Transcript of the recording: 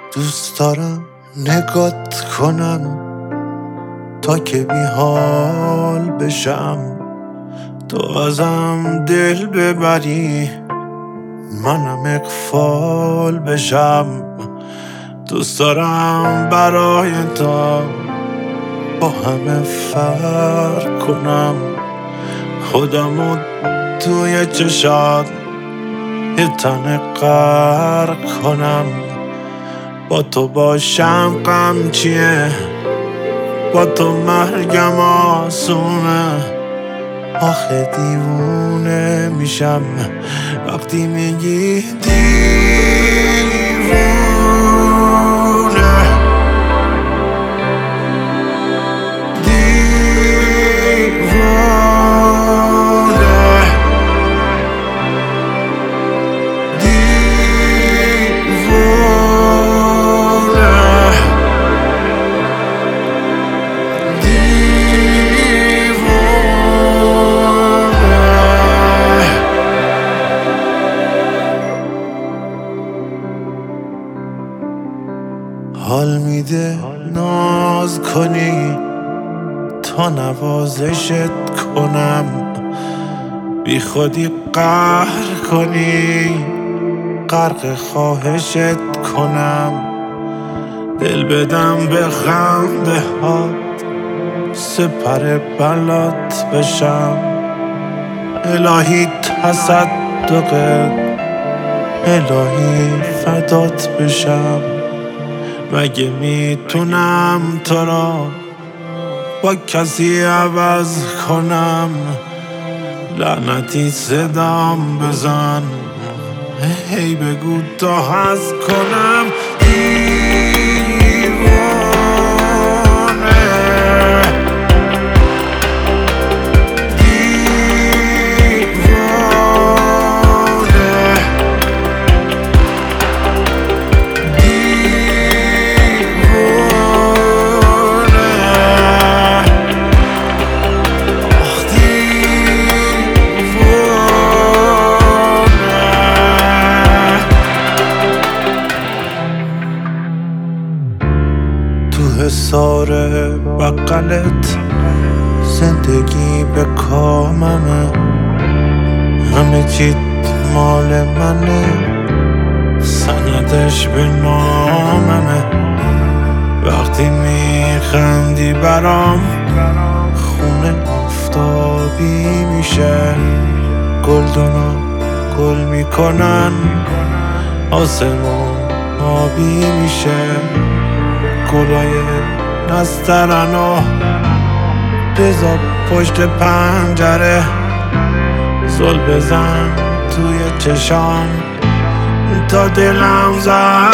دوست دارم نگات کنم تا که بی حال بشم، تو ازم دل ببری منم اغفال بشم. دوست دارم برای تو با همه فرق کنم، خودمو توی چشات یه تنه غرق کنم. با تو باشم غم چیه، با تو مرگم آسونه. آخه دیوونه میشم وقتی میگی دیوونه. حال میده ناز کنی تا نوازشت کنم، بی خودی قهر کنی غرق خواهشت کنم. دل بدم به خنده هات سپر بلات بشم، الهی تصدقت الهی فدات بشم. مگه میتونم تو را با کسی عوض کنم؟ لعنتی صدام بزن هی بگو تا هست کنم. حصار بغلت زندگی به کاممه، همه چیت مال منه، سندش به ناممه. وقتی میخندی برام خونه آفتابی میشه، گلدونا گل میکنن آسمون آبی میشه. گلای نسترنو بذار پشت پنجره، زل بزن توی چشام تا دلم زد